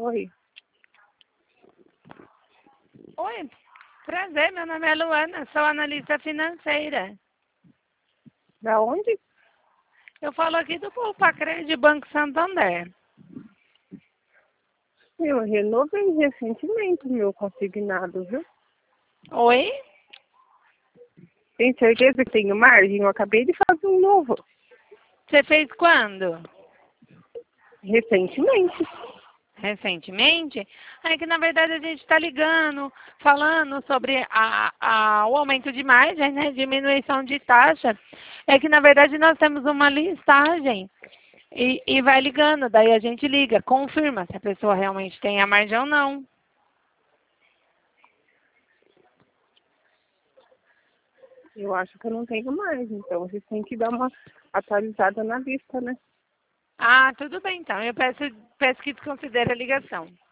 Oi. Oi, prazer, meu nome é Luana, sou analista financeira. Da onde? Eu falo aqui do Poupa-Crédito Banco Santander. Eu renovei recentemente o meu consignado, viu? Oi? Tem certeza que tenho margem? Eu acabei de fazer um novo. Você fez quando? Recentemente. Recentemente? É que na verdade a gente está ligando, falando sobre o aumento de margem, né? Diminuição de taxa. É que na verdade nós temos uma listagem e vai ligando, daí a gente liga, confirma se a pessoa realmente tem a margem ou não. Eu acho que eu não tenho mais, então vocês têm que dar uma atualizada na lista, né? Ah, tudo bem então. Eu peço que desconsidere a ligação.